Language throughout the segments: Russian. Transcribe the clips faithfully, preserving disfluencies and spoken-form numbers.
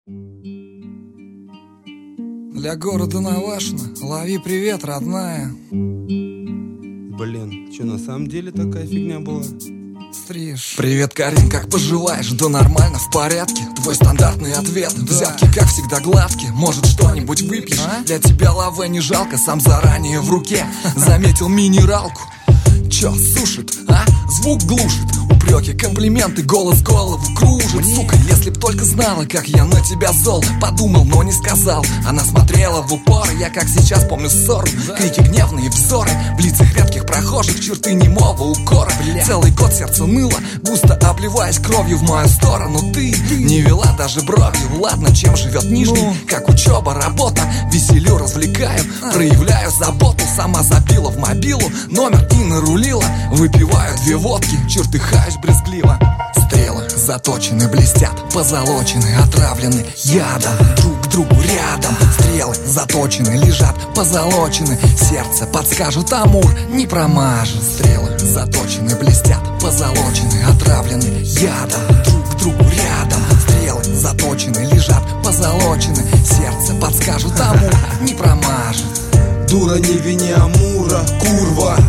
Для города Навашино, лови привет, родная. Блин, что на самом деле такая фигня была? Стриж. Привет, Карин, как поживаешь? Да нормально, в порядке. Твой стандартный ответ. Да. Взятки, как всегда, гладкие. Может, что-нибудь выпьешь? А? Для тебя лаве не жалко, сам заранее в руке. Заметил минералку. Чё, сушит, а? Звук глушит. Упреки, комплименты, голос голову кружит. Мне? Сука, если б только знала, как я на тебя зол. Подумал, но не сказал. Она смотрела в упор, я как сейчас помню ссору. Да. Крики, гневные взоры, в лицах редких прохожих, черты немого укора. Бля. Целый год сердце ныло, густо обливаясь кровью в мою сторону. Ты, ты не вела даже бровью. Ладно, чем живет Нижний, ну. Как учеба, работа. Веселю, развлекаю, а. Проявляю заботу. Сама забила в мобилу номер и нарулила. Выпиваю две водки, чертыхаюсь брезгливо. Стрелы заточены, блестят, позолочены, отравлены ядом. Друг к другу рядом. Стрелы заточены, лежат, позолочены. Сердце подскажет, Амур не промажет. Стрелы заточены, блестят, позолочены, отравлены ядом. Друг к другу рядом. Стрелы заточены, лежат, позолочены. Сердце подскажет, Амур не промажет. Дура, не вини Амура, курва.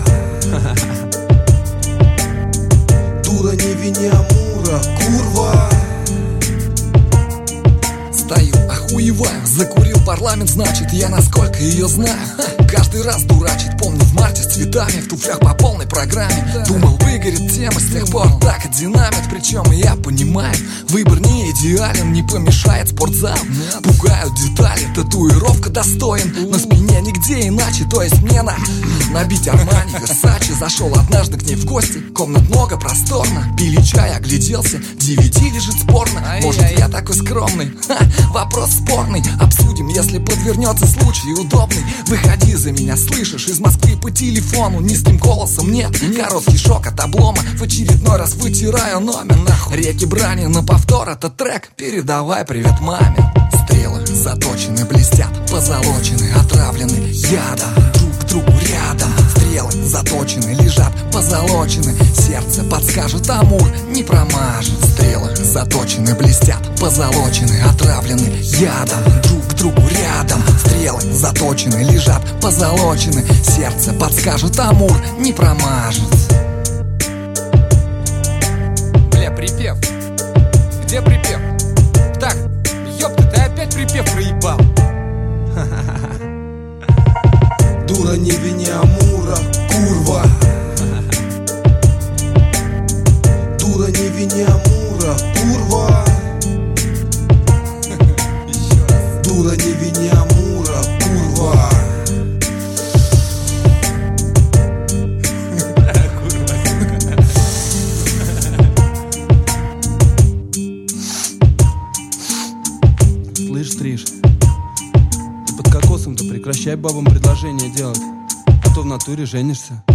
Дура, не вини Амура, курва. Стою, охуеваю, закурил парламент, значит, я насколько ее знаю. Ха, каждый раз дурачит, помню, в марте с цветами, в туфлях по полной программе. Думал, выгорит тема, с тех пор так и динамит. Причем я понимаю, выбор не идеален, не помешает спортзал. Пугают детали, татуировка достоин, на спине нигде иначе, то есть мне на набить Армани, Версачи. Зашел однажды к ней в гости, комнат много, просторно. Пили чай, огляделся, ди ви ди лежит спорно. Может, я такой скромный? Ха, вопрос спорный, обсудим, если подвернется случай удобный. Выходи за меня, слышишь, из Москвы по телефону. Низким голосом нет, короткий шок от облома. В очередной раз вытираю номер, нахуй. Реки брани на повтор, это трек, передавай привет маме. Стрелы заточены, блестят, позолочены, отравлены ядом. Друг к другу рядом. Стрелы заточены, лежат, позолочены. Сердце подскажет, Амур не промажет. Стрелы заточены, блестят, позолочены, отравлены ядом. Друг к другу рядом. Стрелы заточены, лежат, позолочены. Сердце подскажет, Амур не промажет. Бля, припев. Где припев? Так, ёпта, ты опять припев проебал. Дура, не вини Амура, курва. Дура, не вини Амура, курва. Дура, не вини Амура, курва. Слышь, Стриж, ты под кокосом-то прекращай бабам предложение делать, а то в натуре женишься.